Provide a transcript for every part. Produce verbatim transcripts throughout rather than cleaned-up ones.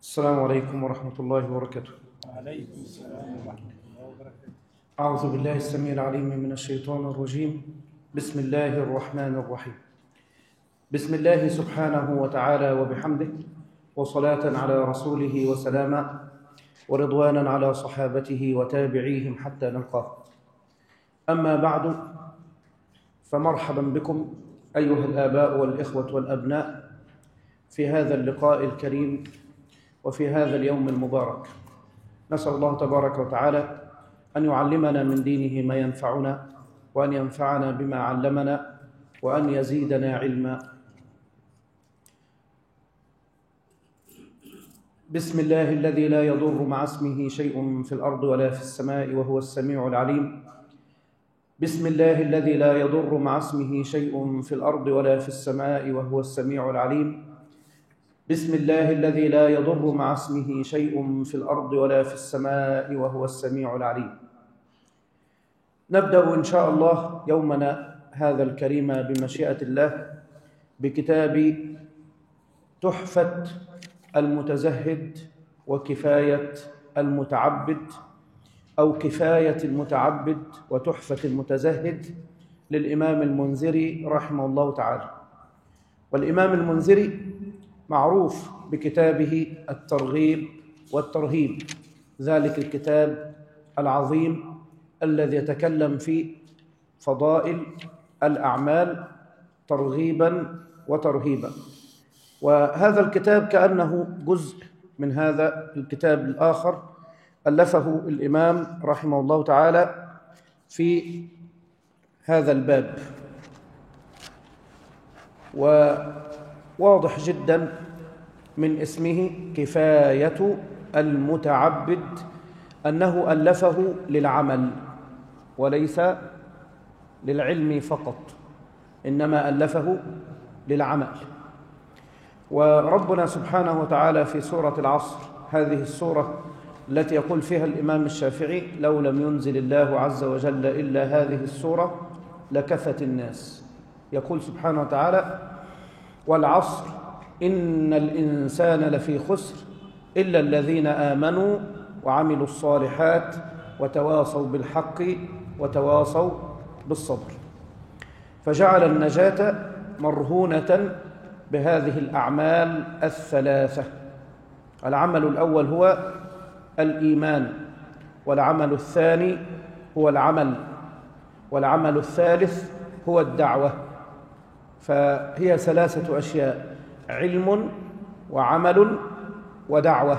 السلام عليكم ورحمة الله وبركاته. عليكم السلام ورحمة الله وبركاته. أعوذ بالله السميع العليم من الشيطان الرجيم. بسم الله الرحمن الرحيم. بسم الله سبحانه وتعالى وبحمده، وصلاة على رسوله وسلاما، ورضوانا على صحابته وتابعيهم حتى نلقاه. أما بعد، فمرحبا بكم أيها الآباء والإخوة والأبناء في هذا اللقاء الكريم وفي هذا اليوم المبارك. نسأل الله تبارك وتعالى أن يعلمنا من دينه ما ينفعنا، وأن ينفعنا بما علمنا، وأن يزيدنا علما. بسم الله الذي لا يضر مع اسمه شيء في الأرض ولا في السماء وهو السميع العليم. بسم الله الذي لا يضر مع اسمه شيء في الأرض ولا في السماء وهو السميع العليم. بسم الله الذي لا يضر مع اسمه شيء في الأرض ولا في السماء وهو السميع العليم. نبدأ إن شاء الله يومنا هذا الكريم بمشيئة الله بكتاب تحفة المتزهد وكفاية المتعبد، أو كفاية المتعبد وتحفة المتزهد، للإمام المنذري رحمه الله تعالى. والإمام المنذري معروف بكتابه الترغيب والترهيب، ذلك الكتاب العظيم الذي يتكلم في فضائل الأعمال ترغيبا وترهيبا. وهذا الكتاب كأنه جزء من هذا الكتاب الآخر ألفه الإمام رحمه الله تعالى في هذا الباب. وواضح جدا من اسمه كفاية المتعبد أنه ألفه للعمل وليس للعلم فقط، إنما ألفه للعمل. وربنا سبحانه وتعالى في سورة العصر، هذه السورة التي يقول فيها الإمام الشافعي: لو لم ينزل الله عز وجل إلا هذه السورة لكفت الناس. يقول سبحانه وتعالى: والعصر إن الإنسان لفي خسر إلا الذين آمنوا وعملوا الصالحات وتواصوا بالحق وتواصوا بالصبر. فجعل النجاة مرهونة بهذه الأعمال الثلاثة. العمل الأول هو الإيمان، والعمل الثاني هو العمل، والعمل الثالث هو الدعوة. فهي ثلاثة أشياء: علم وعمل ودعوة،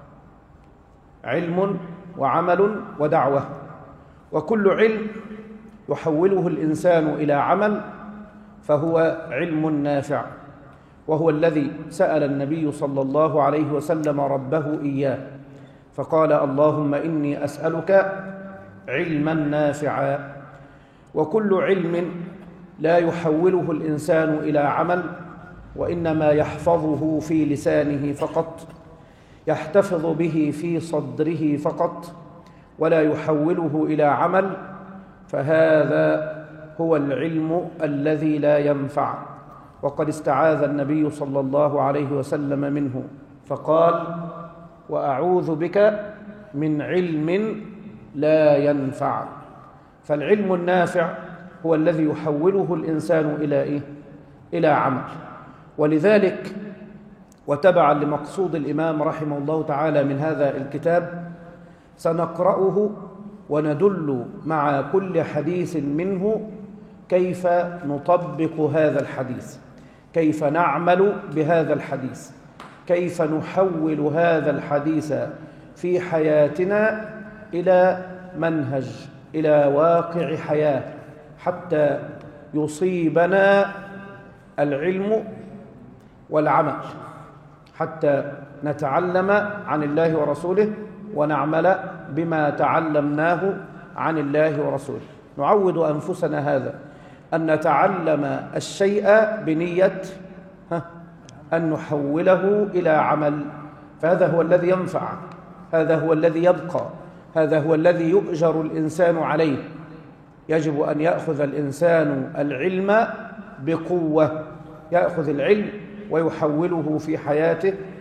علم وعمل ودعوة. وكل علم يحوله الإنسان إلى عمل فهو علم نافع، وهو الذي سأل النبي صلى الله عليه وسلم ربه إياه، فقال: اللهم إني أسألك علما نافعا. وكل علم لا يحوله الإنسان إلى عمل، وإنما يحفظه في لسانه فقط، يحتفظ به في صدره فقط، ولا يحوله إلى عمل، فهذا هو العلم الذي لا ينفع. وقد استعاذ النبي صلى الله عليه وسلم منه فقال: وأعوذ بك من علم لا ينفع. فالعلم النافع هو الذي يحوله الإنسان إلى إيه؟ إلى عمل. ولذلك وتبعا لمقصود الإمام رحمه الله تعالى من هذا الكتاب، سنقرأه وندل مع كل حديث منه كيف نطبق هذا الحديث، كيف نعمل بهذا الحديث، كيف نحول هذا الحديث في حياتنا إلى منهج، إلى واقع حياة، حتى يصيبنا العلم والعمل، حتى نتعلم عن الله ورسوله ونعمل بما تعلمناه عن الله ورسوله. نعود أنفسنا هذا، أن نتعلم الشيء بنية أن نحوله إلى عمل، فهذا هو الذي ينفع، هذا هو الذي يبقى، هذا هو الذي يؤجر الإنسان عليه. يجب أن يأخذ الإنسان العلم بقوة، يأخذ العلم ويحوله في حياته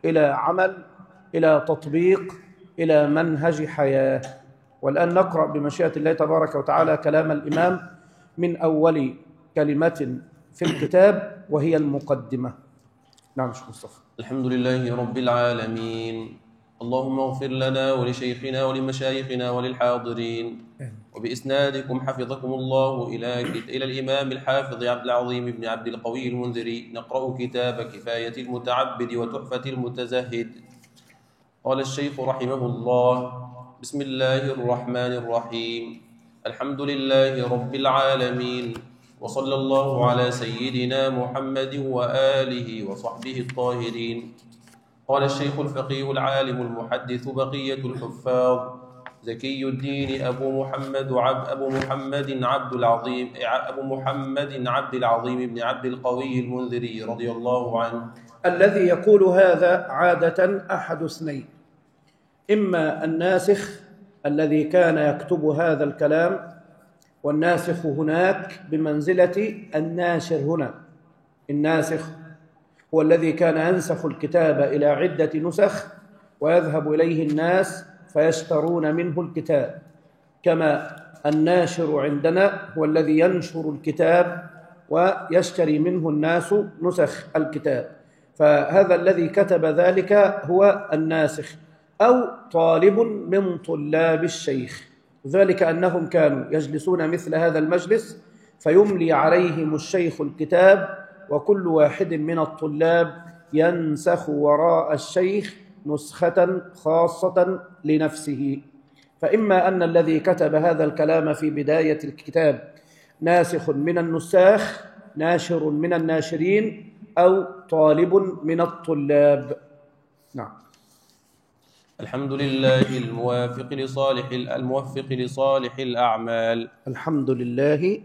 إلى عمل، إلى تطبيق، إلى منهج حياة. والآن نقرأ بمشيئة الله تبارك وتعالى كلام الإمام من أول كلمة في الكتاب وهي المقدمة. نعم شيخ مصطفى. الحمد لله رب العالمين. اللهم اغفر لنا ولشيخنا ولمشايخنا وللحاضرين، وبإسنادكم حفظكم الله إلى إلى الإمام الحافظ عبد العظيم بن عبد القوي المنذري نقرأ كتاب كفاية المتعبد وتحفة المتزهد. قال الشيخ رحمه الله: بسم الله الرحمن الرحيم. الحمد لله رب العالمين، وصلى الله على سيدنا محمد وآله وصحبه الطاهرين. قال الشيخ الفقيه العالم المحدث بقية الحفاظ زكي الدين أبو محمد عبد أبو محمد عبد العظيم أبو محمد عبد العظيم بن عبد القوي المنذري رضي الله عنه، الذي يقول هذا عادة أحد اثنين: إما الناسخ الذي كان يكتب هذا الكلام، والناسخ هناك بمنزلة الناشر هنا. الناسخ هو الذي كان ينسخ الكتاب إلى عدة نسخ ويذهب إليه الناس فيشترون منه الكتاب، كما الناشر عندنا هو الذي ينشر الكتاب ويشتري منه الناس نسخ الكتاب. فهذا الذي كتب ذلك هو الناسخ أو طالب من طلاب الشيخ، ذلك أنهم كانوا يجلسون مثل هذا المجلس فيملي عليهم الشيخ الكتاب، وكل واحد من الطلاب ينسخ وراء الشيخ نسخة خاصة لنفسه. فإما أن الذي كتب هذا الكلام في بداية الكتاب ناسخ من النساخ، ناشر من الناشرين، أو طالب من الطلاب. نعم. الحمد لله الموافق لصالح الموفق لصالح الأعمال. الحمد لله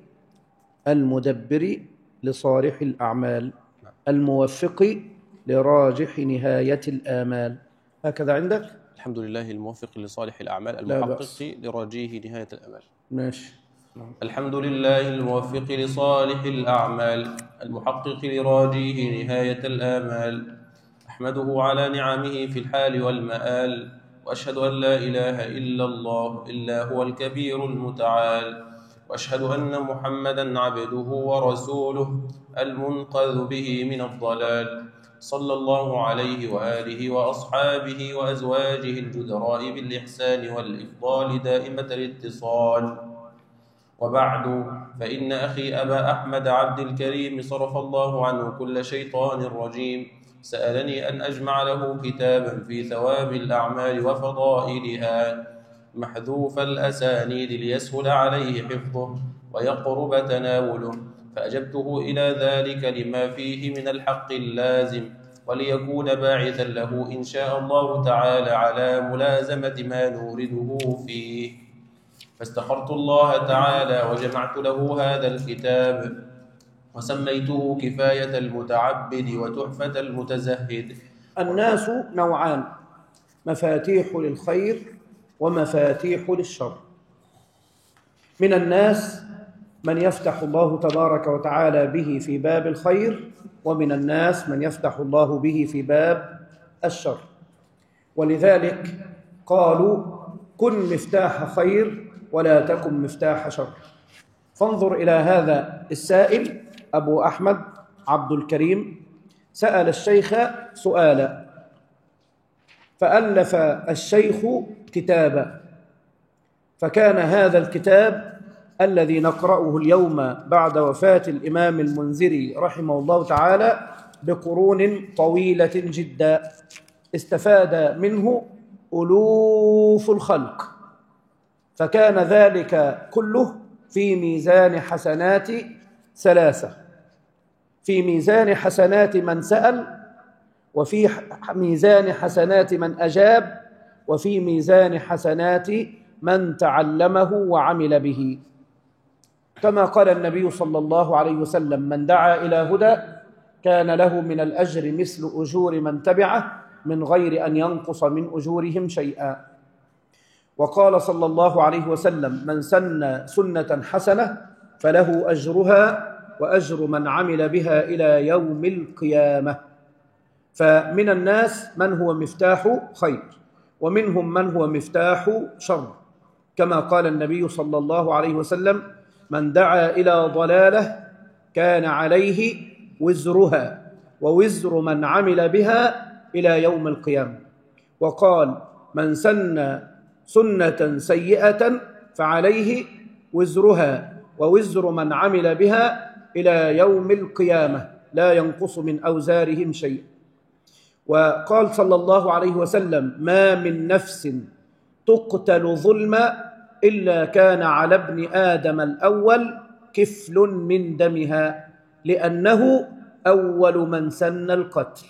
المدبر لصالح الأعمال، الموفق لراجح نهاية الآمال. هكذا عندك؟ الحمد لله الموفق لصالح الأعمال المحقق لراجيه نهاية الآمال. ماشي. الحمد لله الموفق لصالح الأعمال المحقق لراجيه نهاية الآمال. أحمده على نعمه في الحال والمآل، وأشهد أن لا إله إلا الله إلا هو الكبير المتعال، وأشهد أن محمدًا عبده ورسوله المنقذ به من الضلال، صلى الله عليه وآله وأصحابه وأزواجه الجدراء بالإحسان والإفضال دائمة الاتصال. وبعد، فإن أخي أبا أحمد عبد الكريم صرف الله عنه كل شيطان رجيم سألني أن أجمع له كتابا في ثواب الأعمال وفضائلها محذوف الأسانيد ليسهل عليه حفظه ويقرب تناوله، فأجبته إلى ذلك لما فيه من الحق اللازم، وليكون باعثا له إن شاء الله تعالى على ملازمة ما نورده فيه. فاستخرت الله تعالى وجمعت له هذا الكتاب، وسميته كفاية المتعبد وتحفة المتزهد. الناس نوعان: مفاتيح للخير ومفاتيح للشر. من الناس من يفتح الله تبارك وتعالى به في باب الخير، ومن الناس من يفتح الله به في باب الشر. ولذلك قالوا: كن مفتاح خير ولا تكن مفتاح شر. فانظر إلى هذا السائل أبو أحمد عبد الكريم، سأل الشيخ سؤالا، فألف الشيخ كتابا، فكان هذا الكتاب الذي نقرأه اليوم بعد وفاة الإمام المنذري رحمه الله تعالى بقرون طويلة جدا استفاد منه ألوف الخلق، فكان ذلك كله في ميزان حسنات ثلاثة: في ميزان حسنات من سأل، وفي ميزان حسنات من أجاب، وفي ميزان حسنات من تعلمه وعمل به. كما قال النبي صلى الله عليه وسلم: من دعا إلى هدى كان له من الأجر مثل أجور من تبعه من غير أن ينقص من أجورهم شيئا. وقال صلى الله عليه وسلم: من سن سنة حسنة فله أجرها وأجر من عمل بها إلى يوم القيامة. فمن الناس من هو مفتاح خير، ومنهم من هو مفتاح شر، كما قال النبي صلى الله عليه وسلم: من دعا إلى ضلالة كان عليه وزرها ووزر من عمل بها إلى يوم القيامة. وقال: من سن سنة سيئة فعليه وزرها ووزر من عمل بها إلى يوم القيامة لا ينقص من أوزارهم شيء. وقال صلى الله عليه وسلم: ما من نفس تقتل ظلما إلا كان على ابن آدم الأول كفل من دمها لأنه أول من سن القتل.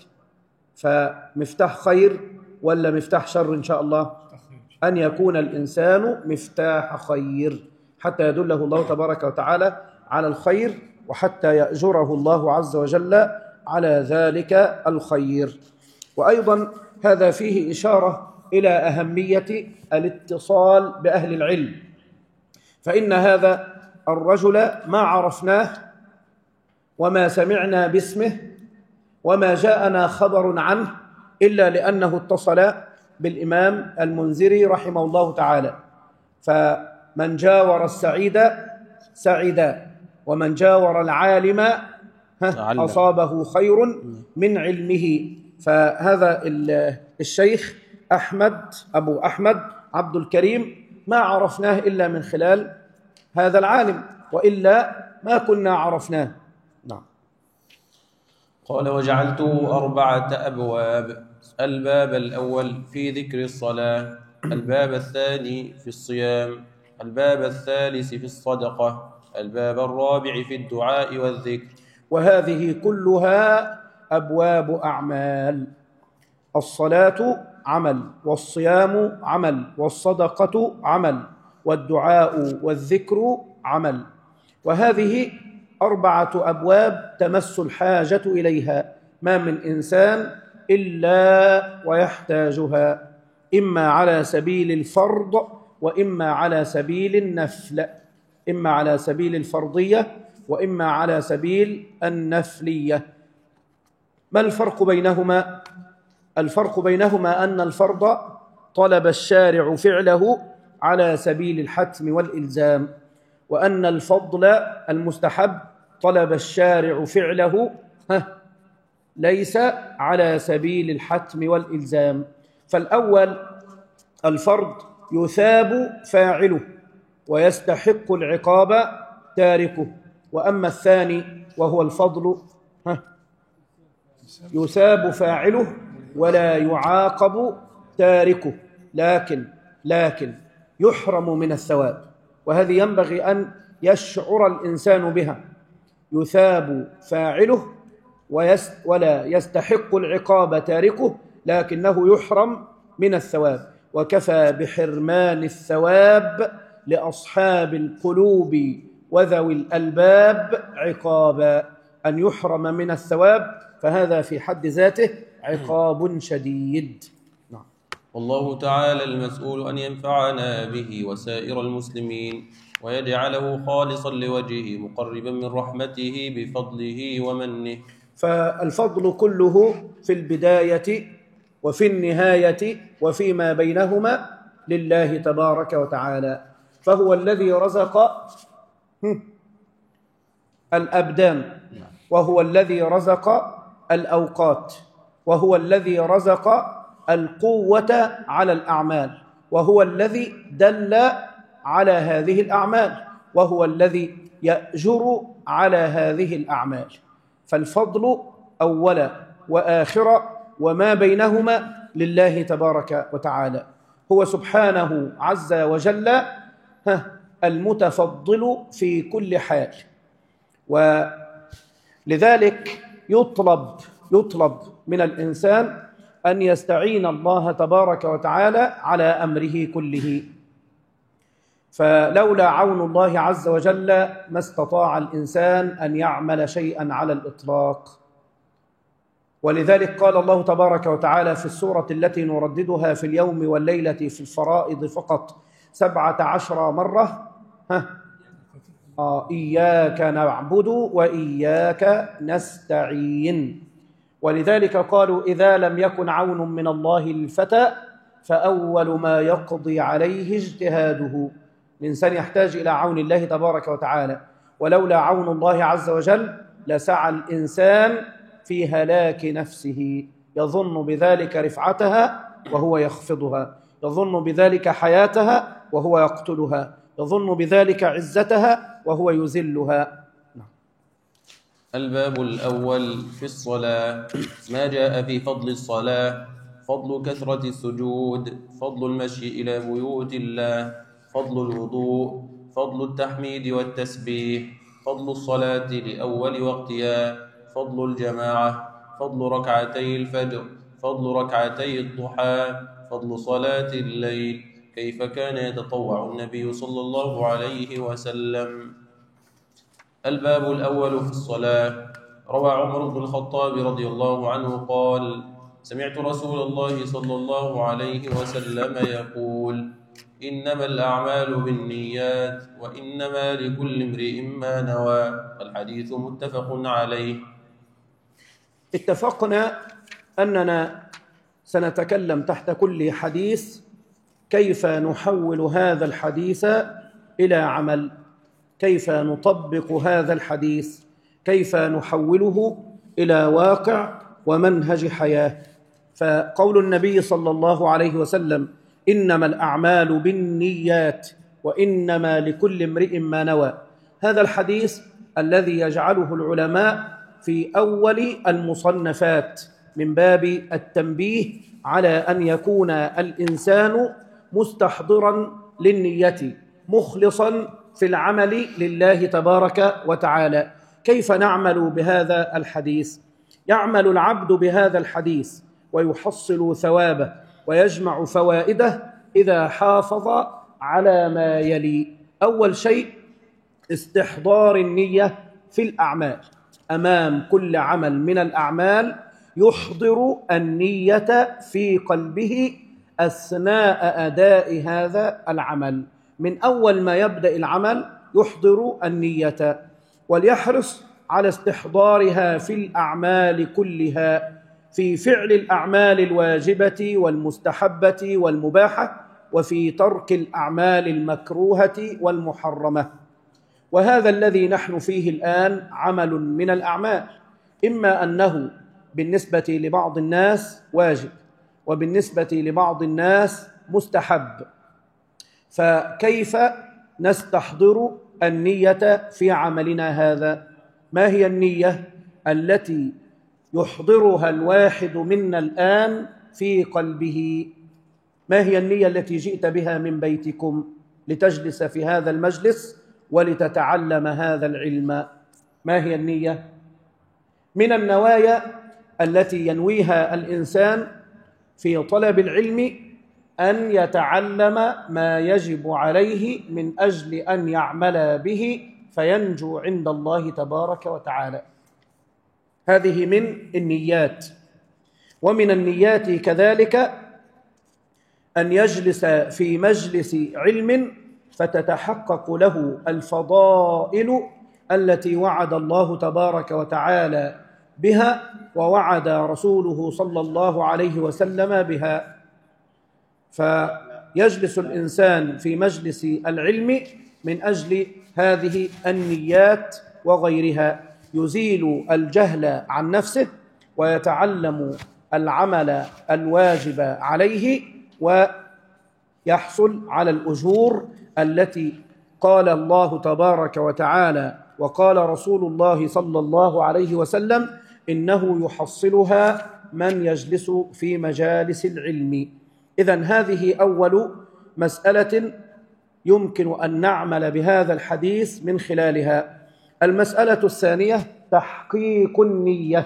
فمفتاح خير ولا مفتاح شر إن شاء الله؟ أن يكون الإنسان مفتاح خير حتى يدله الله تبارك وتعالى على الخير، وحتى يأجره الله عز وجل على ذلك الخير. وأيضا هذا فيه إشارة إلى أهمية الاتصال بأهل العلم، فإن هذا الرجل ما عرفناه وما سمعنا باسمه وما جاءنا خبر عنه إلا لأنه اتصل بالإمام المنذري رحمه الله تعالى. فمن جاور السعيد سعد، ومن جاور العالم أصابه خير من علمه. فهذا الشيخ أحمد أبو أحمد عبد الكريم ما عرفناه إلا من خلال هذا العالم، وإلا ما كنا عرفناه. نعم. قال: وجعلت أربعة أبواب: الباب الأول في ذكر الصلاة، الباب الثاني في الصيام، الباب الثالث في الصدقة، الباب الرابع في الدعاء والذكر. وهذه كلها أبواب أعمال. الصلاة عمل، والصيام عمل، والصدقة عمل، والدعاء والذكر عمل. وهذه أربعة أبواب تمس الحاجة إليها، ما من إنسان إلا ويحتاجها، إما على سبيل الفرض وإما على سبيل النفل، إما على سبيل الفرضية وإما على سبيل النفلية. ما الفرق بينهما؟ الفرق بينهما أن الفرض طلب الشارع فعله على سبيل الحتم والإلزام، وأن الفضل المستحب طلب الشارع فعله ليس على سبيل الحتم والإلزام. فالأول الفرض يثاب فاعله ويستحق العقاب تاركه، وأما الثاني وهو الفضل يثاب فاعله ولا يعاقب تاركه، لكن لكن يحرم من الثواب. وهذه ينبغي أن يشعر الإنسان بها: يثاب فاعله ولا يستحق العقاب تاركه، لكنه يحرم من الثواب. وكفى بحرمان الثواب لأصحاب القلوب وذوي الألباب عقابا. أن يحرم من الثواب فهذا في حد ذاته عقاب شديد. نعم. والله تعالى المسؤول أن ينفعنا به وسائر المسلمين ويجعله خالصا لوجهه مقربا من رحمته بفضله ومنه. فالفضل كله في البداية وفي النهاية وفيما بينهما لله تبارك وتعالى. فهو الذي رزق الأبدان، وهو الذي رزق الأوقات، وهو الذي رزق القوة على الأعمال، وهو الذي دل على هذه الأعمال، وهو الذي يأجر على هذه الأعمال. فالفضل أولا وآخرا وما بينهما لله تبارك وتعالى. هو سبحانه عز وجل المتفضل في كل حال، ولذلك يطلب يطلب من الإنسان أن يستعين الله تبارك وتعالى على أمره كله. فلولا عون الله عز وجل ما استطاع الإنسان أن يعمل شيئا على الإطلاق. ولذلك قال الله تبارك وتعالى في السورة التي نرددها في اليوم والليلة في الفرائض فقط سبعة عشر مرة: ها آه إياك نعبد وإياك نستعين. ولذلك قالوا إذا لم يكن عون من الله للفتى فأول ما يقضي عليه اجتهاده. الإنسان يحتاج إلى عون الله تبارك وتعالى، ولولا عون الله عز وجل لسعى الإنسان في هلاك نفسه، يظن بذلك رفعتها وهو يخفضها، يظن بذلك حياتها وهو يقتلها، يظن بذلك عزتها وهو يذلها. الباب الأول في الصلاة. ما جاء في فضل الصلاة: فضل كثرة السجود، فضل المشي إلى بيوت الله، فضل الوضوء، فضل التحميد والتسبيح، فضل الصلاة لأول وقتها، فضل الجماعة، فضل ركعتي الفجر، فضل ركعتي الضحى، فضل صلاة الليل، كيف كان يتطوع النبي صلى الله عليه وسلم. الباب الأول في الصلاة. روى عمر بن الخطاب رضي الله عنه قال: سمعت رسول الله صلى الله عليه وسلم يقول: إنما الأعمال بالنيات وإنما لكل امرئ ما نوى. الحديث متفق عليه. اتفقنا أننا سنتكلم تحت كل حديث كيف نحول هذا الحديث إلى عمل، كيف نطبق هذا الحديث، كيف نحوله إلى واقع ومنهج حياة. فقول النبي صلى الله عليه وسلم: إنما الأعمال بالنيات وإنما لكل امرئ ما نوى، هذا الحديث الذي يجعله العلماء في أول المصنفات من باب التنبيه على أن يكون الإنسان مستحضرا للنية، مخلصا في العمل لله تبارك وتعالى. كيف نعمل بهذا الحديث؟ يعمل العبد بهذا الحديث ويحصل ثوابه ويجمع فوائده إذا حافظ على ما يلي. أول شيء استحضار النية في الأعمال، أمام كل عمل من الأعمال يحضر النية في قلبه أثناء أداء هذا العمل. من أول ما يبدأ العمل يحضر النية، وليحرص على استحضارها في الأعمال كلها، في فعل الأعمال الواجبة والمستحبة والمباحة، وفي ترك الأعمال المكروهة والمحرمة. وهذا الذي نحن فيه الآن عمل من الأعمال، إما أنه بالنسبة لبعض الناس واجب وبالنسبة لبعض الناس مستحب. فكيف نستحضر النية في عملنا هذا؟ ما هي النية التي يحضرها الواحد منا الآن في قلبه؟ ما هي النية التي جئت بها من بيتكم لتجلس في هذا المجلس ولتتعلم هذا العلم؟ ما هي النية؟ من النوايا التي ينويها الإنسان في طلب العلم أن يتعلم ما يجب عليه من أجل أن يعمل به فينجو عند الله تبارك وتعالى. هذه من النيات. ومن النيات كذلك أن يجلس في مجلس علم فتتحقق له الفضائل التي وعد الله تبارك وتعالى بها ووعد رسوله صلى الله عليه وسلم بها. فيجلس الإنسان في مجلس العلم من أجل هذه النيات وغيرها، يزيل الجهل عن نفسه ويتعلم العمل الواجب عليه ويحصل على الأجور التي قال الله تبارك وتعالى وقال رسول الله صلى الله عليه وسلم إنه يحصلها من يجلس في مجالس العلم. إذن هذه أول مسألة يمكن أن نعمل بهذا الحديث من خلالها. المسألة الثانية تحقيق النية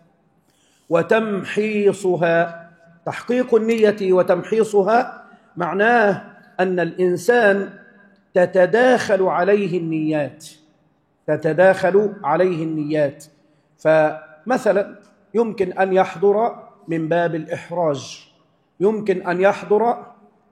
وتمحيصها. تحقيق النية وتمحيصها معناه أن الإنسان تتداخل عليه النيات تتداخل عليه النيات فمثلا يمكن أن يحضر من باب الإحراج، يمكن أن يحضر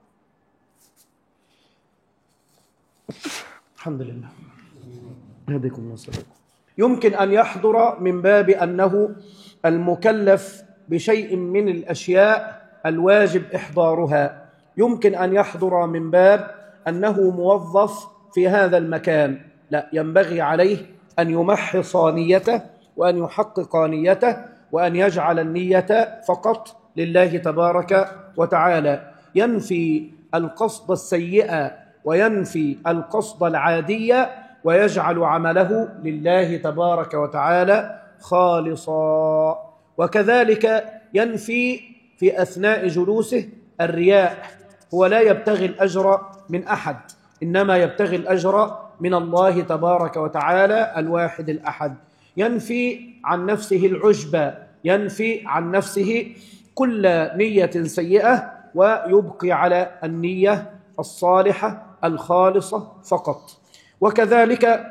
الحمد لله هديكم الله، يمكن أن يحضر من باب أنه المكلف بشيء من الأشياء الواجب إحضارها، يمكن أن يحضر من باب أنه موظف في هذا المكان، لا، ينبغي عليه أن يمحص نيته وأن يحقق نيته وأن يجعل النية فقط لله تبارك وتعالى، ينفي القصد السيئة وينفي القصد العادية ويجعل عمله لله تبارك وتعالى خالصا. وكذلك ينفي في أثناء جلوسه الرياء، هو لا يبتغي الأجر من أحد، إنما يبتغي الأجر من الله تبارك وتعالى الواحد الأحد. ينفي عن نفسه العجب، ينفي عن نفسه كل نية سيئة ويبقي على النية الصالحة الخالصة فقط. وكذلك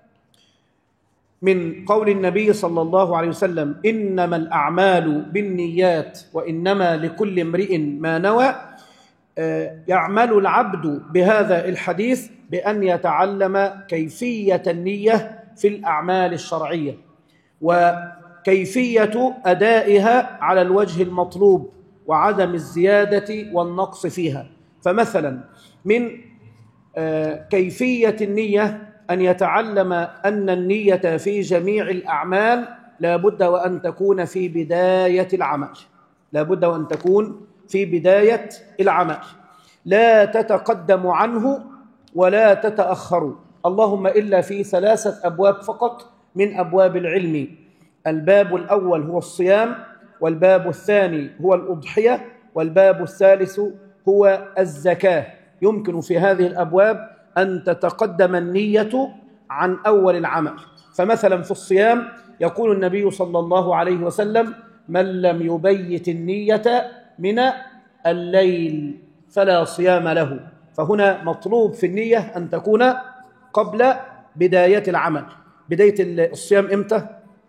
من قول النبي صلى الله عليه وسلم: إنما الأعمال بالنيات وإنما لكل امرئ ما نوى، يعمل العبد بهذا الحديث بأن يتعلم كيفية النية في الأعمال الشرعية وكيفية أدائها على الوجه المطلوب وعدم الزيادة والنقص فيها. فمثلا من كيفية النية أن يتعلم أن النية في جميع الأعمال لا بد وأن تكون في بداية العمل، لا بد وأن تكون في بداية العمل، لا تتقدم عنه ولا تتأخر، اللهم إلا في ثلاثة أبواب فقط من أبواب العلم. الباب الأول هو الصيام، والباب الثاني هو الأضحية، والباب الثالث هو الزكاة. يمكن في هذه الأبواب أن تتقدم النية عن أول العمل. فمثلا في الصيام يقول النبي صلى الله عليه وسلم: من لم يبيت النية من الليل فلا صيام له. فهنا مطلوب في النية أن تكون قبل بداية العمل. بداية الصيام إمتى؟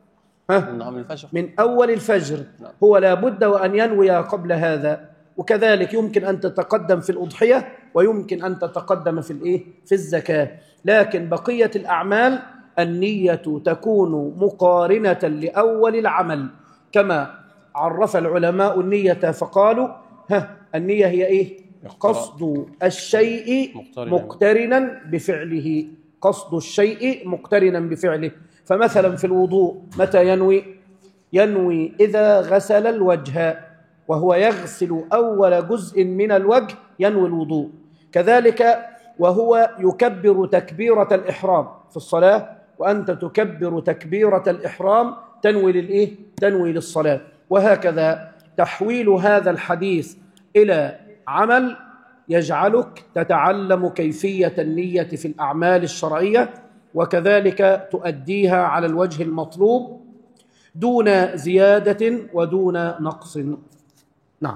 من أول الفجر، هو لا بد وأن ينوي قبل هذا. وكذلك يمكن أن تتقدم في الأضحية ويمكن أن تتقدم في الإيه؟ في الزكاة. لكن بقية الأعمال النية تكون مقارنة لأول العمل، كما عرف العلماء النية فقالوا: ها النية هي إيه؟ قصد الشيء مقترنا بفعله، قصد الشيء مقترنا بفعله. فمثلا في الوضوء متى ينوي؟ ينوي إذا غسل الوجه، وهو يغسل أول جزء من الوجه ينوي الوضوء. كذلك وهو يكبر تكبيرة الإحرام في الصلاة، وأنت تكبر تكبيرة الإحرام تنوي للإيه؟ تنوي للصلاة. وهكذا تحويل هذا الحديث إلى عمل يجعلك تتعلم كيفية النية في الأعمال الشرعية، وكذلك تؤديها على الوجه المطلوب دون زيادة ودون نقص. نعم.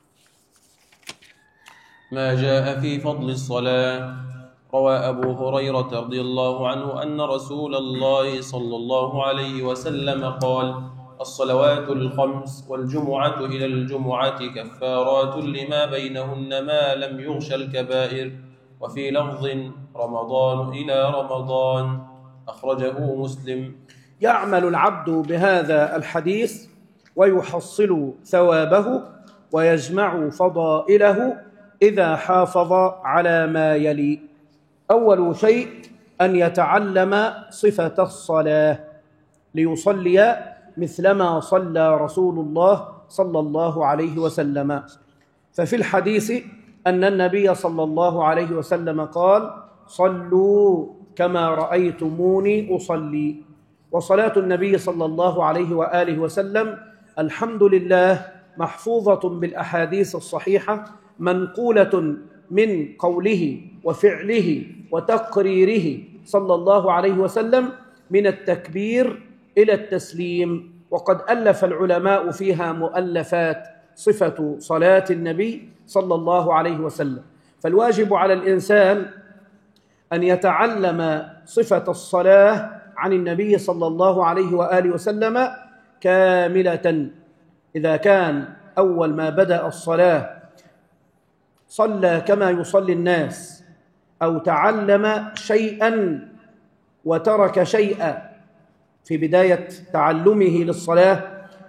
ما جاء في فضل الصلاة. روى أبو هريرة رضي الله عنه أن رسول الله صلى الله عليه وسلم قال: الصلوات الخمس والجمعة إلى الجمعة كفارات لما بينهن ما لم يغش الكبائر. وفي لفظ: رمضان إلى رمضان. أخرجه مسلم. يعمل العبد بهذا الحديث ويحصل ثوابه ويجمع فضائله إذا حافظ على ما يلي. أول شيء أن يتعلم صفة الصلاة ليصلي مثلما صلى رسول الله صلى الله عليه وسلم. ففي الحديث أن النبي صلى الله عليه وسلم قال: صلوا كما رأيتموني أصلي. وصلاة النبي صلى الله عليه وآله وسلم الحمد لله محفوظة بالأحاديث الصحيحة، منقولة من قوله وفعله وتقريره صلى الله عليه وسلم من التكبير إلى التسليم. وقد ألف العلماء فيها مؤلفات صفة صلاة النبي صلى الله عليه وسلم. فالواجب على الإنسان أن يتعلم صفة الصلاة عن النبي صلى الله عليه وآله وسلم كاملة. إذا كان أول ما بدأ الصلاة صلى كما يصلي الناس، أو تعلم شيئا وترك شيئا في بداية تعلمه للصلاة،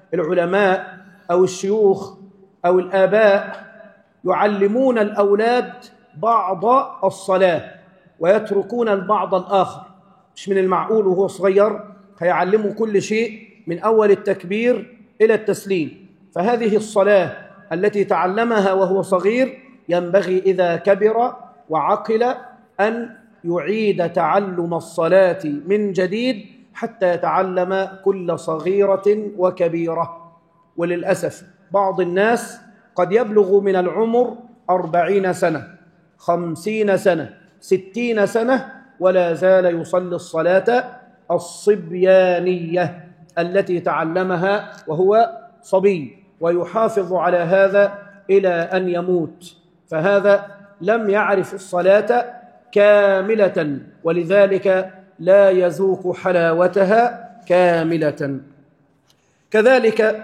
العلماء أو الشيوخ أو الآباء يعلمون الأولاد بعض الصلاة ويتركون البعض الآخر. مش من المعقول وهو صغير هيعلمه كل شيء من أول التكبير إلى التسليم. فهذه الصلاة التي تعلمها وهو صغير ينبغي إذا كبر وعقل أن يعيد تعلم الصلاة من جديد حتى يتعلم كل صغيرة وكبيرة. وللأسف بعض الناس قد يبلغ من العمر أربعين سنة، خمسين سنة، ستين سنة، ولا زال يصلي الصلاة الصبيانية التي تعلمها وهو صبي، ويحافظ على هذا إلى أن يموت. فهذا لم يعرف الصلاة كاملة، ولذلك لا يذوق حلاوتها كاملة. كذلك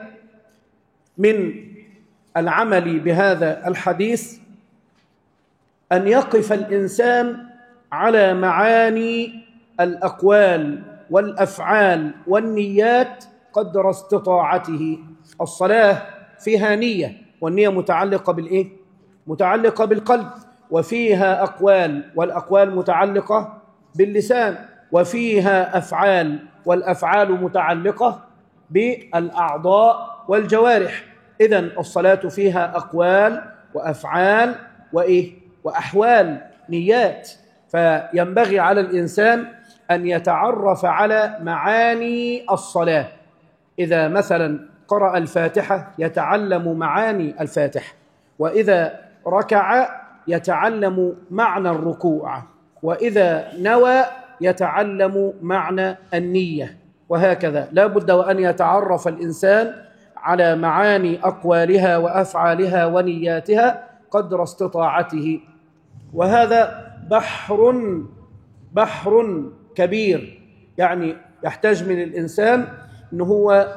من العمل بهذا الحديث أن يقف الإنسان على معاني الأقوال والأفعال والنيات قدر استطاعته. الصلاة فيها نية، والنية متعلقة بالإيه؟ متعلقة بالقلب، وفيها أقوال، والأقوال متعلقة باللسان، وفيها أفعال، والأفعال متعلقة بالأعضاء والجوارح. إذن الصلاة فيها أقوال وأفعال وإيه؟ وأحوال، نيات. فينبغي على الإنسان أن يتعرف على معاني الصلاة. إذا مثلا قرأ الفاتحة يتعلم معاني الفاتحة، وإذا ركع يتعلم معنى الركوع، وإذا نوى يتعلم معنى النية، وهكذا. لا بد وأن يتعرف الإنسان على معاني أقوالها وأفعالها ونياتها قدر استطاعته. وهذا بحر بحر كبير، يعني يحتاج من الإنسان أنه هو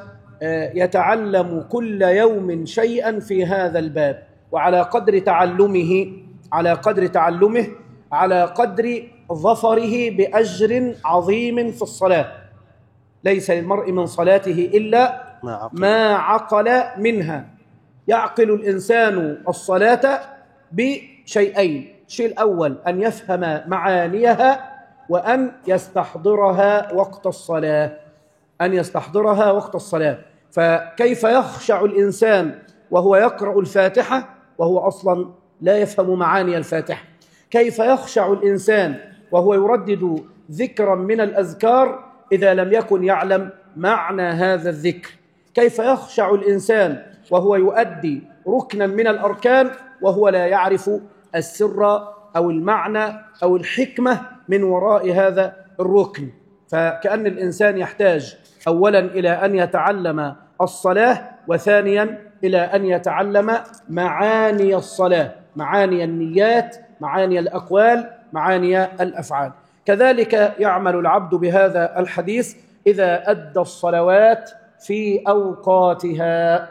يتعلم كل يوم شيئا في هذا الباب، وعلى قدر تعلمه على قدر تعلمه على قدر ظفره بأجر عظيم في الصلاة. ليس للمرء من صلاته إلا ما عقل, ما عقل منها. يعقل الإنسان الصلاة بشيئين: الشيء الأول أن يفهم معانيها، وأن يستحضرها وقت الصلاة أن يستحضرها وقت الصلاة. فكيف يخشع الإنسان وهو يقرأ الفاتحة وهو أصلا لا يفهم معاني الفاتحة؟ كيف يخشع الإنسان وهو يردد ذكرا من الأذكار إذا لم يكن يعلم معنى هذا الذكر؟ كيف يخشع الإنسان وهو يؤدي ركنا من الأركان وهو لا يعرف السر أو المعنى أو الحكمة من وراء هذا الركن؟ فكأن الإنسان يحتاج أولا إلى أن يتعلم الصلاة، وثانيا إلى أن يتعلم معاني الصلاة، معاني النيات، معاني الأقوال، معاني الأفعال. كذلك يعمل العبد بهذا الحديث إذا أدى الصلوات في أوقاتها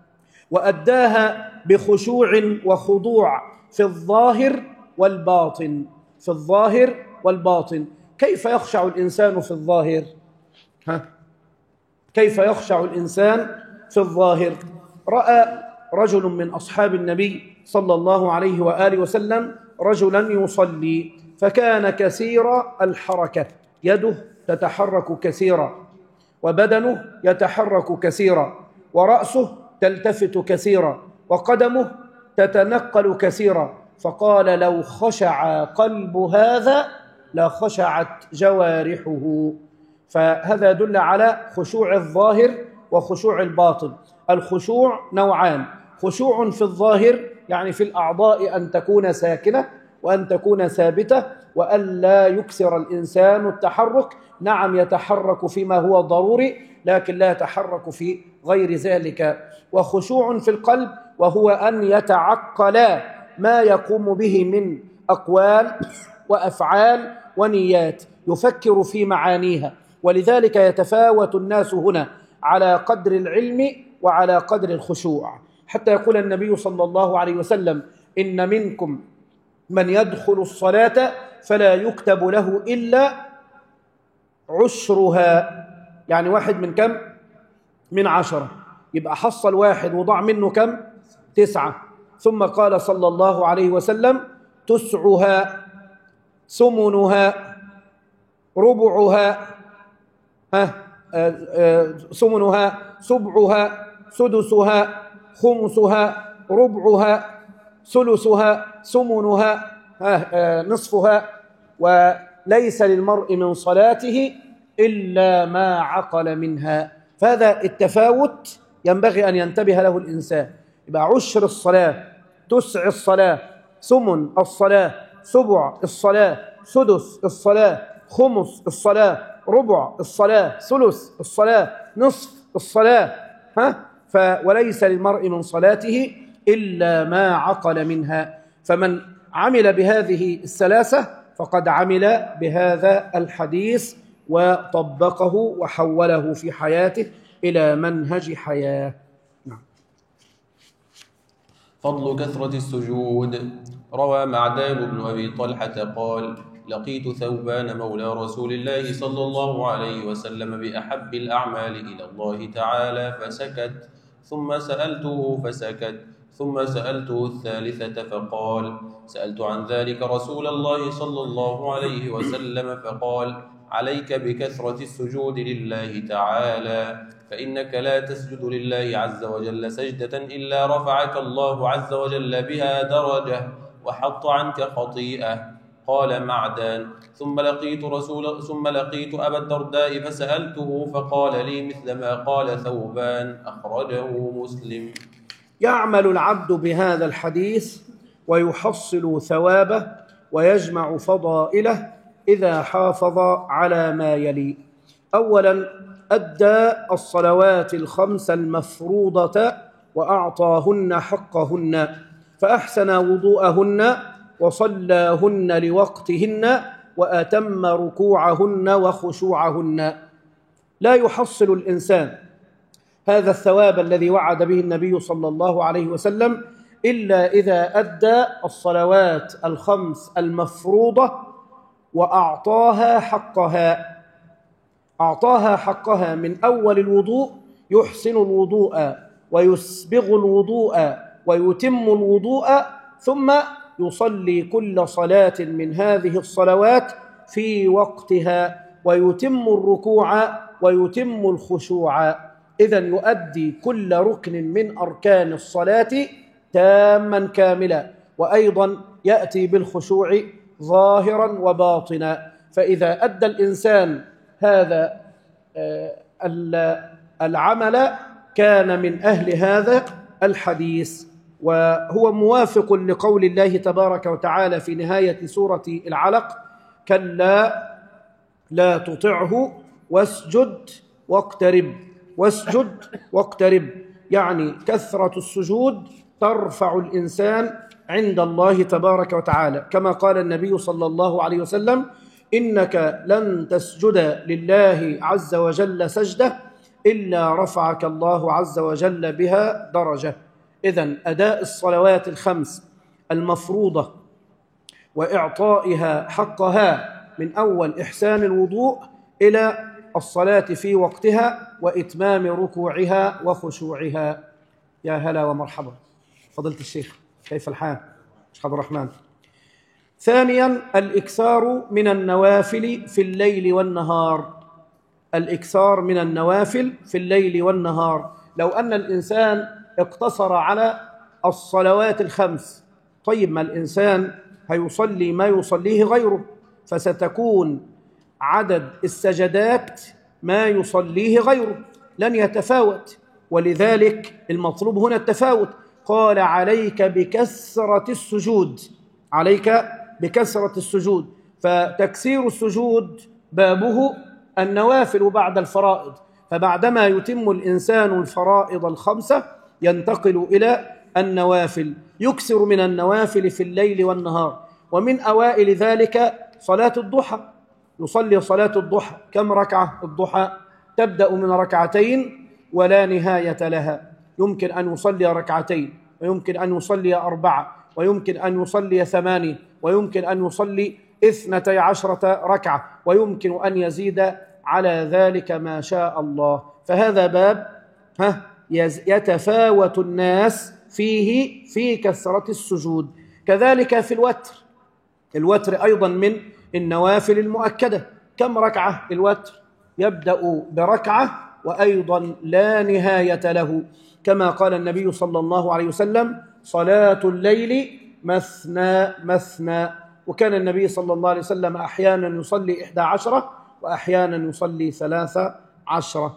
وأداها بخشوع وخضوع في الظاهر والباطن في الظاهر والباطن. كيف يخشع الإنسان في الظاهر؟ ها؟ كيف يخشع الإنسان في الظاهر؟ رأى رجل من أصحاب النبي صلى الله عليه وآله وسلم رجلا يصلي، فكان كثير الحركة، يده تتحرك كثيرا، وبدنه يتحرك كثيرا، ورأسه تلتفت كثيرا، وقدمه تتنقل كثيرا. فقال: لو خشع قلب هذا لخشعت جوارحه. فهذا يدل على خشوع الظاهر وخشوع الباطن. الخشوع نوعان: خشوع في الظاهر يعني في الأعضاء أن تكون ساكنة وأن تكون ثابتة وأن لا يكسر الإنسان التحرك. نعم يتحرك فيما هو ضروري لكن لا يتحرك في غير ذلك. وخشوع في القلب وهو أن يتعقل ما يقوم به من أقوال وأفعال ونيات، يفكر في معانيها. ولذلك يتفاوت الناس هنا على قدر العلم وعلى قدر الخشوع، حتى يقول النبي صلى الله عليه وسلم: إن منكم من يدخل الصلاة فلا يكتب له إلا عشرها، يعني واحد من كم؟ من عشرة. يبقى حصل واحد وضع منه كم؟ تسعة. ثم قال صلى الله عليه وسلم: تسعها، ثمنها، ربعها، ها آه آه ثمنها، سبعها، سدسها، خمسها، ربعها، ثلثها، ثمنها، ها آه نصفها. وليس للمرء من صلاته إلا ما عقل منها. فهذا التفاوت ينبغي أن ينتبه له الإنسان. يبقى عشر الصلاة، تسع الصلاة، ثمن الصلاة، سبع الصلاة، سدس الصلاة، خمس الصلاة، ربع الصلاة، ثلث الصلاة، نصف الصلاة، ها ف وليس للمرء من صلاته إلا ما عقل منها. فمن عمل بهذه الثلاثة فقد عمل بهذا الحديث وطبقه وحوله في حياته إلى منهج حياة. نعم. فضل كثرة السجود. روى معدان بن أبي طلحة قال: لقيت ثوبان مولى رسول الله صلى الله عليه وسلم بأحب الأعمال إلى الله تعالى فسكت، ثم سألته فسكت، ثم سألته الثالثة فقال: سألت عن ذلك رسول الله صلى الله عليه وسلم فقال: عليك بكثرة السجود لله تعالى، فإنك لا تسجد لله عز وجل سجدة إلا رفعك الله عز وجل بها درجة وحط عنك خطيئة. قال معدان: ثم لقيت رسول ثم لقيت أبا الدرداء فسألته فقال لي مثل ما قال ثوبان. أخرجه مسلم. يعمل العبد بهذا الحديث ويحصل ثوابه ويجمع فضائله إذا حافظ على ما يلي: أولا، أدى الصلوات الخمس المفروضة وأعطاهن حقهن، فأحسن وضوءهن وصلاهن لوقتهن وأتم ركوعهن وخشوعهن. لا يحصل الإنسان هذا الثواب الذي وعد به النبي صلى الله عليه وسلم إلا إذا أدى الصلوات الخمس المفروضة وأعطاها حقها. أعطاها حقها من أول الوضوء، يحسن الوضوء ويسبغ الوضوء ويتم الوضوء، ثم يصلي كل صلاة من هذه الصلوات في وقتها ويتم الركوع ويتم الخشوع. إذن يؤدي كل ركن من أركان الصلاة تاما كاملا، وأيضا يأتي بالخشوع ظاهرا وباطنا. فإذا أدى الإنسان هذا العمل كان من أهل هذا الحديث، وهو موافق لقول الله تبارك وتعالى في نهاية سورة العلق: كلا لا تطعه واسجد واقترب. واسجد واقترب يعني كثرة السجود ترفع الإنسان عند الله تبارك وتعالى، كما قال النبي صلى الله عليه وسلم: إنك لن تسجد لله عز وجل سجدة إلا رفعك الله عز وجل بها درجة. إذن أداء الصلوات الخمس المفروضة وإعطائها حقها من أول إحسان الوضوء إلى الصلاة في وقتها وإتمام ركوعها وخشوعها. يا هلا ومرحبا فضيلة الشيخ، كيف الحال؟ شيخ عبد الرحمن. ثانيا، الإكثار من النوافل في الليل والنهار. الإكثار من النوافل في الليل والنهار. لو أن الإنسان اقتصر على الصلوات الخمس، طيب ما الإنسان هيصلي ما يصليه غيره، فستكون عدد السجدات ما يصليه غيره، لن يتفاوت. ولذلك المطلوب هنا التفاوت. قال: عليك بكثرة السجود، عليك بكثرة السجود. فتكثير السجود بابه النوافل بعد الفرائض، فبعدما يتم الإنسان الفرائض الخمسة ينتقل إلى النوافل، يكثر من النوافل في الليل والنهار. ومن أوائل ذلك صلاة الضحى، يصلي صلاة الضحى. كم ركعة الضحى؟ تبدأ من ركعتين ولا نهاية لها. يمكن أن يصلي ركعتين، ويمكن أن يصلي أربعة، ويمكن أن يصلي ثمانية، ويمكن أن يصلي اثنتي عشرة ركعة، ويمكن أن يزيد على ذلك ما شاء الله. فهذا باب ها يتفاوت الناس فيه في كثرة السجود. كذلك في الوتر، الوتر أيضا من النوافل المؤكدة. كم ركعة الوتر؟ يبدأ بركعة وأيضا لا نهاية له، كما قال النبي صلى الله عليه وسلم: صلاة الليل مثنى مثنى. وكان النبي صلى الله عليه وسلم أحيانا يصلي إحدى عشرة وأحيانا يصلي ثلاثة عشرة.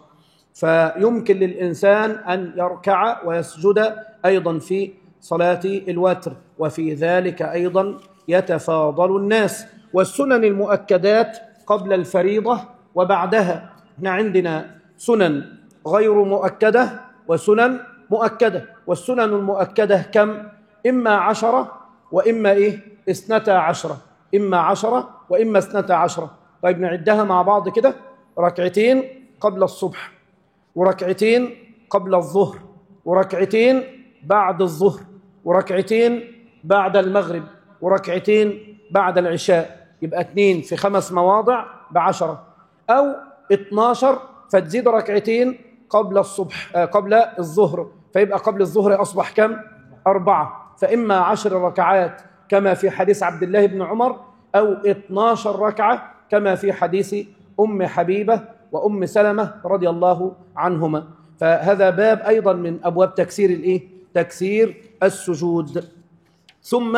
فيمكن للإنسان أن يركع ويسجد أيضا في صلاة الوتر، وفي ذلك أيضا يتفاضل الناس. والسنن المؤكدات قبل الفريضة وبعدها، احنا عندنا سنن غير مؤكدة وسنن مؤكدة. والسنن المؤكدة كم؟ إما عشرة وإما إيه؟ اثنتا عشرة، إما عشرة وإما اثنتا عشرة. طيب نعدها مع بعض كده: ركعتين قبل الصبح، وركعتين قبل الظهر، وركعتين بعد الظهر، وركعتين بعد المغرب، وركعتين بعد العشاء. يبقى اثنين في خمس مواضع بعشرة، أو اثناشر فتزيد ركعتين قبل الصبح آه قبل الظهر، فيبقى قبل الظهر أصبح كم؟ أربعة. فإما عشر ركعات كما في حديث عبد الله بن عمر، أو اثناشر ركعة كما في حديث أم حبيبة وأم سلمة رضي الله عنهما. فهذا باب أيضا من أبواب تكسير الإيه؟ تكسير السجود. ثم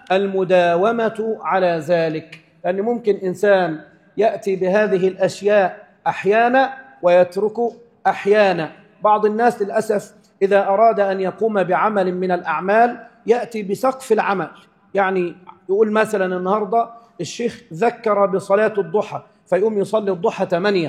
المداومة على ذلك، لأن ممكن إنسان يأتي بهذه الأشياء أحيانا ويترك أحيانا. بعض الناس للأسف إذا أراد أن يقوم بعمل من الأعمال يأتي بسقف العمل، يعني يقول مثلا النهاردة الشيخ ذكر بصلاة الضحى فيقوم يصلي الضحى ثمانية،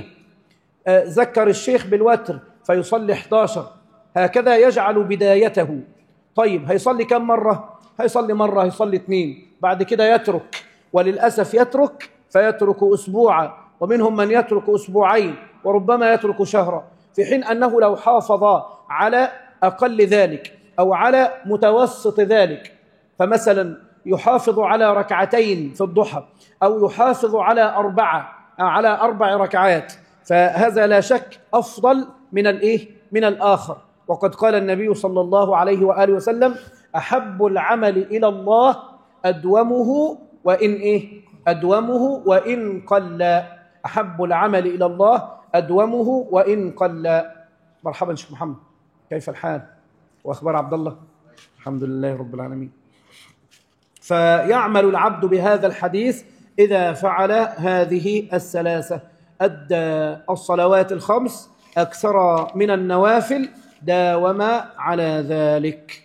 ذكر الشيخ بالوتر فيصلي إحدى عشر، هكذا يجعل بدايته. طيب هيصلي كم مرة؟ هيصلي مرة، هيصلي اثنين، بعد كده يترك. وللأسف يترك فيترك أسبوعا، ومنهم من يترك أسبوعين، وربما يترك شهرا، في حين أنه لو حافظ على أقل ذلك أو على متوسط ذلك، فمثلا يحافظ على ركعتين في الضحى، أو يحافظ على أربعة على أربع ركعات، فهذا لا شك أفضل من الإيه؟ من الآخر. وقد قال النبي صلى الله عليه وآله وسلم: أحب العمل إلى الله أدومه وإن إيه؟ أدومه وإن قل. أحب العمل إلى الله أدومه وإن قل. مرحبا شيخ محمد، كيف الحال؟ وأخبار عبد الله؟ الحمد لله رب العالمين. فيعمل العبد بهذا الحديث إذا فعل هذه الثلاثة: أدى الصلوات الخمس، أكثر من النوافل، داوم على ذلك.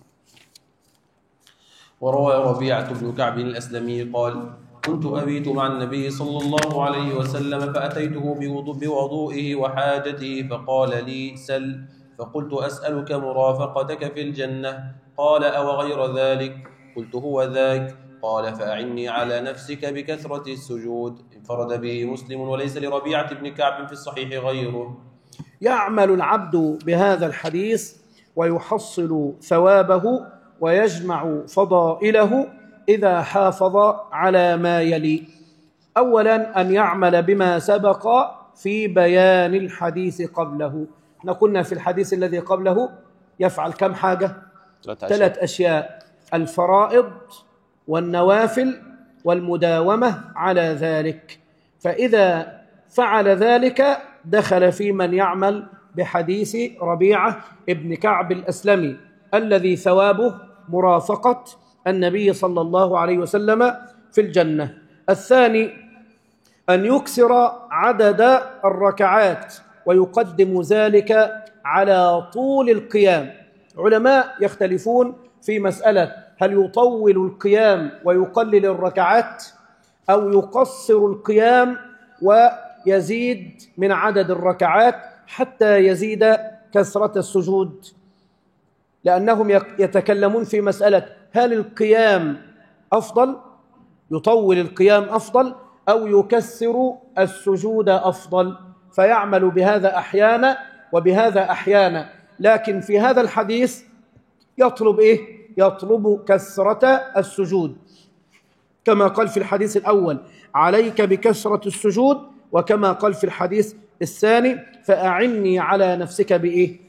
وروى ربيعة بن كعب الأسلمي قال: كنت أبيت مع النبي صلى الله عليه وسلم فأتيته بوضوئه وحاجته فقال لي: سل. فقلت: أسألك مرافقتك في الجنة. قال: أو غير ذلك؟ قلت: هو ذاك. قال: فأعني على نفسك بكثرة السجود. انفرد به مسلم وليس لربيعة بن كعب في الصحيح غيره. يعمل العبد بهذا الحديث ويحصل ثوابه ويجمع فضائله إذا حافظ على ما يلي: أولا أن يعمل بما سبق في بيان الحديث قبله. قلنا في الحديث الذي قبله يفعل كم حاجة؟ ثلاث أشياء: الفرائض والنوافل والمداومة على ذلك. فإذا فعل ذلك دخل في من يعمل بحديث ربيعة ابن كعب الأسلمي الذي ثوابه مرافقة النبي صلى الله عليه وسلم في الجنة. الثاني أن يكسر عدد الركعات ويقدم ذلك على طول القيام. علماء يختلفون في مسألة: هل يطول القيام ويقلل الركعات، أو يقصر القيام ويزيد من عدد الركعات حتى يزيد كثرة السجود؟ لأنهم يتكلمون في مسألة: هل القيام أفضل، يطول القيام أفضل، أو يكثر السجود أفضل؟ فيعمل بهذا أحيانا وبهذا أحيانا. لكن في هذا الحديث يطلب إيه؟ يطلب كثرة السجود، كما قال في الحديث الأول: عليك بكثرة السجود، وكما قال في الحديث الثاني: فأعني على نفسك بإيه؟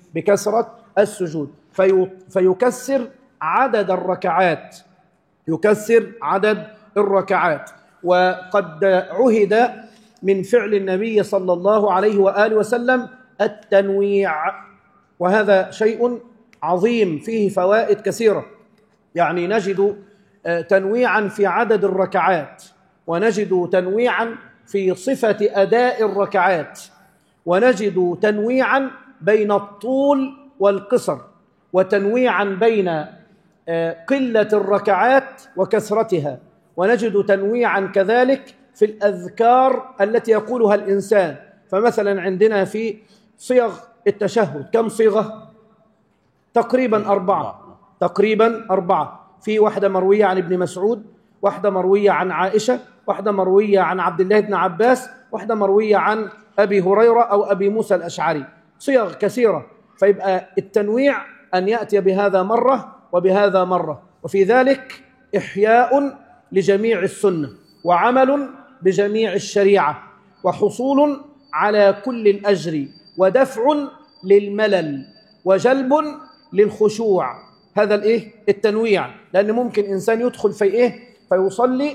بكثرة السجود، في فيكسر عدد الركعات، يكسر عدد الركعات. وقد عهد من فعل النبي صلى الله عليه وآله وسلم التنويع، وهذا شيء عظيم فيه فوائد كثيرة. يعني نجد تنويعا في عدد الركعات، ونجد تنويعا في صفة أداء الركعات، ونجد تنويعا بين الطول والقصر، وتنويعا بين قلة الركعات وكثرتها، ونجد تنويعا كذلك في الأذكار التي يقولها الإنسان. فمثلا عندنا في صيغ التشهد كم صيغة؟ تقريبا أربعة، تقريبا أربعة. في واحدة مروية عن ابن مسعود، واحدة مروية عن عائشة، واحدة مروية عن عبد الله بن عباس، واحدة مروية عن أبي هريرة أو أبي موسى الأشعري، صيغ كثيرة. فيبقى التنويع أن يأتي بهذا مرة وبهذا مرة، وفي ذلك إحياء لجميع السنة، وعمل بجميع الشريعة، وحصول على كل الأجر، ودفع للملل، وجلب للخشوع. هذا الإيه؟ التنويع. لأن ممكن إنسان يدخل في إيه؟ فيصلي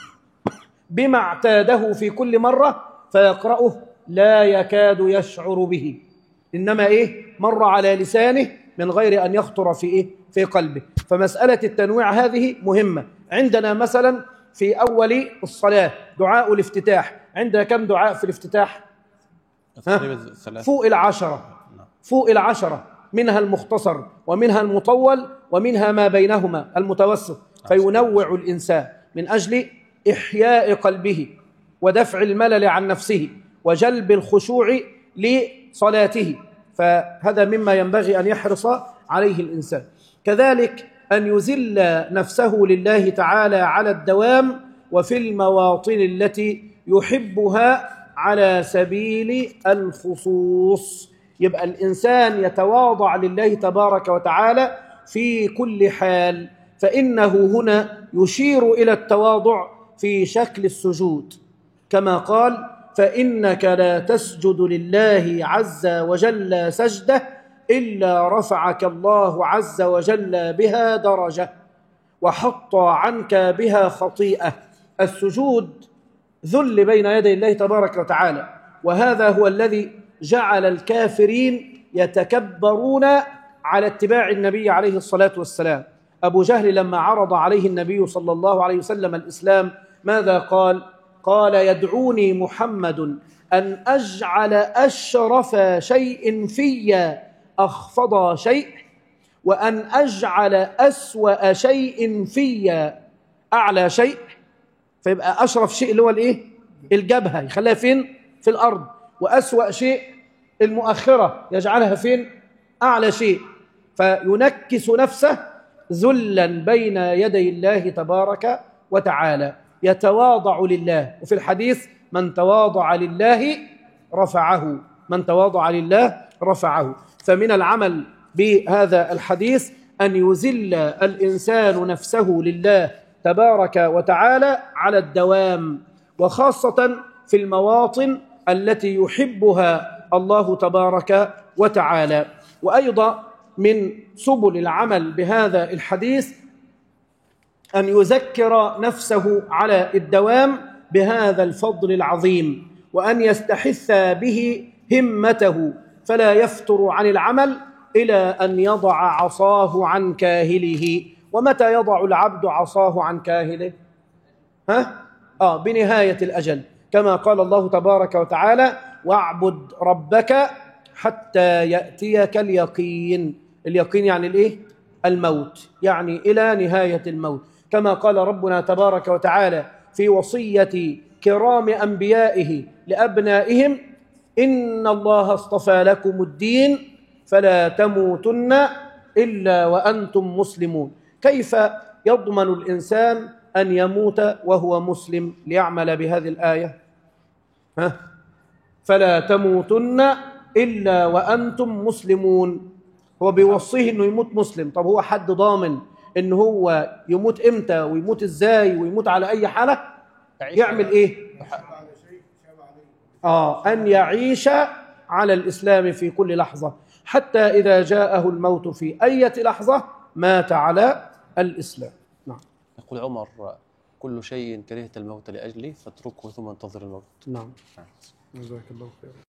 بما اعتاده في كل مرة فيقرأه لا يكاد يشعر به، إنما إيه؟ مر على لسانه من غير أن يخطر في إيه؟ في قلبه. فمسألة التنويع هذه مهمة. عندنا مثلا في أول الصلاة دعاء الافتتاح، عندنا كم دعاء في الافتتاح؟ فوق العشرة، فوق العشرة، منها المختصر ومنها المطول ومنها ما بينهما المتوسط. فينوع الإنسان من أجل إحياء قلبه، ودفع الملل عن نفسه، وجلب الخشوع لصلاته. فهذا مما ينبغي أن يحرص عليه الإنسان. كذلك أن يذل نفسه لله تعالى على الدوام وفي المواطن التي يحبها على سبيل الخصوص. يبقى الإنسان يتواضع لله تبارك وتعالى في كل حال، فإنه هنا يشير إلى التواضع في شكل السجود، كما قال فإنك لا تسجد لله عز وجل سجدة إلا رفعك الله عز وجل بها درجة وحط عنك بها خطيئة. السجود ذل بين يدي الله تبارك وتعالى، وهذا هو الذي جعل الكافرين يتكبرون على اتباع النبي عليه الصلاة والسلام. أبو جهل لما عرض عليه النبي صلى الله عليه وسلم الإسلام ماذا قال؟ قال يدعوني محمد أن أجعل أشرف شيء في أخفض شيء، وأن أجعل أسوأ شيء في أعلى شيء. فيبقى أشرف شيء اللي هو الإيه؟ الجبهة، يخليها فين؟ في الأرض. وأسوأ شيء المؤخرة، يجعلها فين؟ أعلى شيء. فينكس نفسه ذلا بين يدي الله تبارك وتعالى، يتواضع لله. وفي الحديث من تواضع لله رفعه، من تواضع لله رفعه. فمن العمل بهذا الحديث أن يذل الإنسان نفسه لله تبارك وتعالى على الدوام، وخاصة في المواطن التي يحبها الله تبارك وتعالى. وأيضا من سبل العمل بهذا الحديث أن يذكر نفسه على الدوام بهذا الفضل العظيم، وأن يستحث به همته، فلا يفتر عن العمل إلى أن يضع عصاه عن كاهله. ومتى يضع العبد عصاه عن كاهله؟ ها؟ آه بنهاية الأجل، كما قال الله تبارك وتعالى واعبد ربك حتى يأتيك اليقين. اليقين يعني الإيه؟ الموت، يعني إلى نهاية الموت، كما قال ربنا تبارك وتعالى في وصية كرام أنبيائه لأبنائهم إن الله اصطفى لكم الدين فلا تموتن إلا وأنتم مسلمون. كيف يضمن الإنسان أن يموت وهو مسلم ليعمل بهذه الآية؟ ها؟ فلا تموتن إلا وأنتم مسلمون. هو بيوصيه أنه يموت مسلم. طب هو حد ضامن أنه هو يموت إمتى ويموت إزاي ويموت على أي حالة؟ يعمل إيه؟ آه أن يعيش على الإسلام في كل لحظة. حتى إذا جاءه الموت في أي لحظة مات على الإسلام. نعم. يقول عمر: كل شيء كرهت الموت لأجله فاتركه ثم انتظر الموت. نعم. جزاك الله خير.